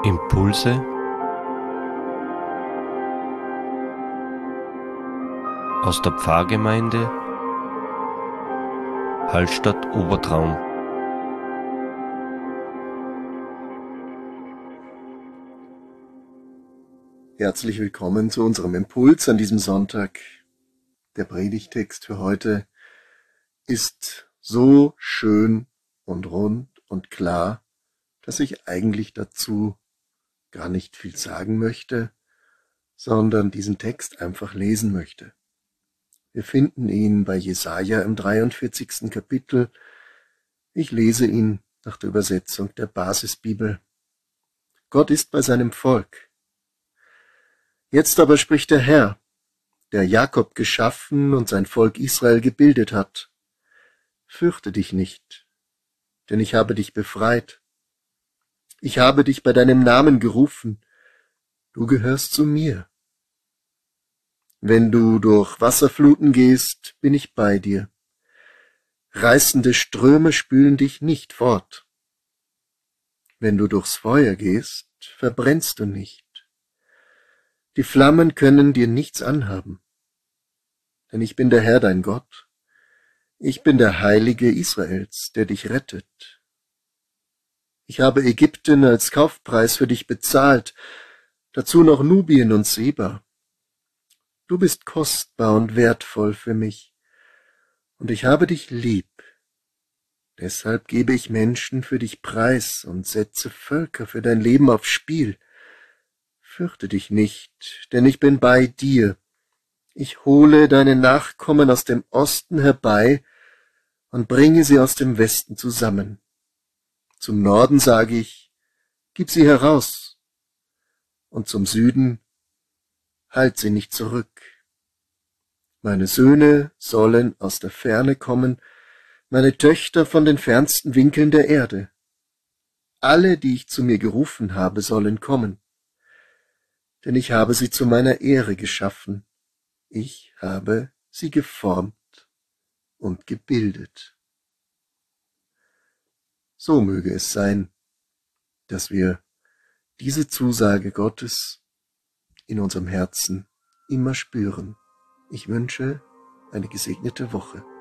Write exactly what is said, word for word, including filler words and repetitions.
Impulse aus der Pfarrgemeinde Hallstatt Obertraum. Herzlich willkommen zu unserem Impuls an diesem Sonntag. Der Predigttext für heute ist so schön und rund und klar, dass ich eigentlich dazu gar nicht viel sagen möchte, sondern diesen Text einfach lesen möchte. Wir finden ihn bei Jesaja im dreiundvierzigsten Kapitel. Ich lese ihn nach der Übersetzung der Basisbibel. Gott ist bei seinem Volk. Jetzt aber spricht der Herr, der Jakob geschaffen und sein Volk Israel gebildet hat. Fürchte dich nicht, denn ich habe dich befreit. Ich habe dich bei deinem Namen gerufen. Du gehörst zu mir. Wenn du durch Wasserfluten gehst, bin ich bei dir. Reißende Ströme spülen dich nicht fort. Wenn du durchs Feuer gehst, verbrennst du nicht. Die Flammen können dir nichts anhaben. Denn ich bin der Herr, dein Gott. Ich bin der Heilige Israels, der dich rettet. Ich habe Ägypten als Kaufpreis für dich bezahlt, dazu noch Nubien und Seba. Du bist kostbar und wertvoll für mich, und ich habe dich lieb. Deshalb gebe ich Menschen für dich preis und setze Völker für dein Leben aufs Spiel. Fürchte dich nicht, denn ich bin bei dir. Ich hole deine Nachkommen aus dem Osten herbei und bringe sie aus dem Westen zusammen. Zum Norden sage ich, gib sie heraus, und zum Süden, halt sie nicht zurück. Meine Söhne sollen aus der Ferne kommen, meine Töchter von den fernsten Winkeln der Erde. Alle, die ich zu mir gerufen habe, sollen kommen, denn ich habe sie zu meiner Ehre geschaffen. Ich habe sie geformt und gebildet. So möge es sein, dass wir diese Zusage Gottes in unserem Herzen immer spüren. Ich wünsche eine gesegnete Woche.